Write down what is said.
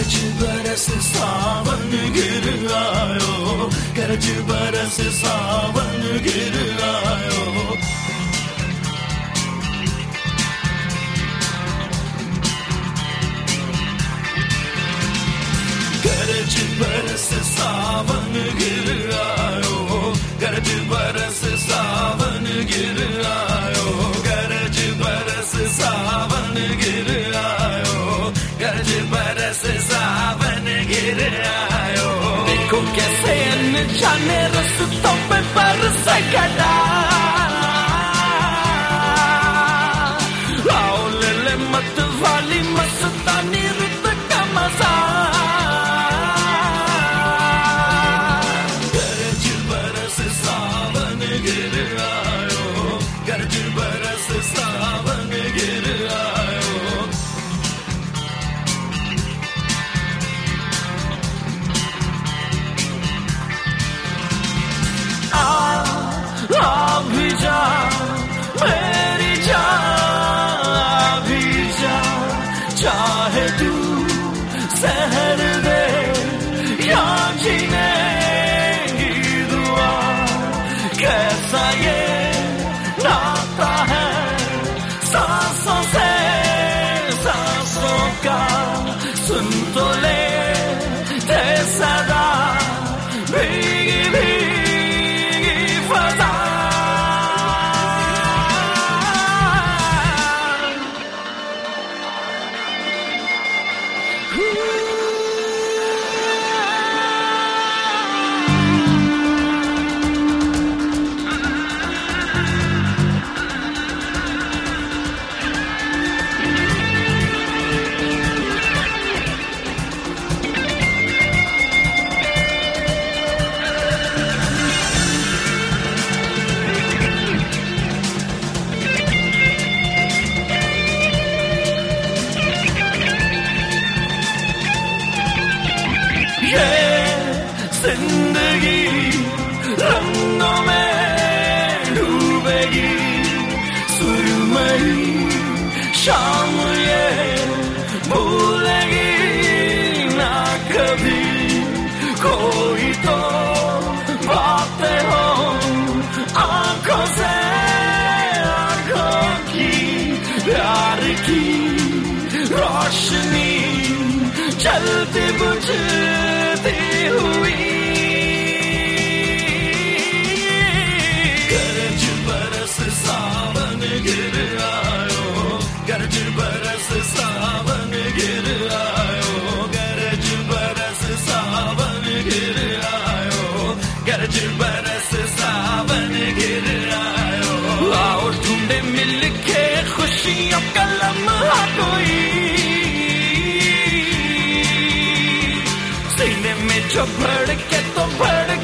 गरज बरस सावन गिर आयो, गरज बरस सावन गिर आयो। गरज बरस सावन गिर आयो, गरज बरस सावन गिर आयो, गरज बरस सावन गिर आयो, गरज बरस सावन गिर आयो। देखो कैसे अनजाने रस्तों पे बरस गड़ा, आओ ले ले मत वाली मस्तानी रुत का मजा। गरज बरस सावन गिर आयो, गरज बरस सावन गिर आयो। आ भी जा मेरी जान, भी जा चाहे तू सहर दे या जीने की दुआ। कैसा ये नाता है सांसों से सांसों का, सुन तो ले दे सदा भीगी भीगी फजा। ये जिंदगी रंगों में डूबेगी, सुरमई शाम ये भूलेगी ना कभी। कोई तो बातें हो आंखों से आंखों की, प्यार की रोशनी जलती बुझती हुई। गरज बरस सावन गिर आयो, गरज बरस सावन गिर आयो, गरज बरस सावन गिर आयो, गरज बरस सावन गिर आयो। आओ ढूंढे मिल के खुशियों का लम्हा कोई, सीने में जो भड़के तो भड़के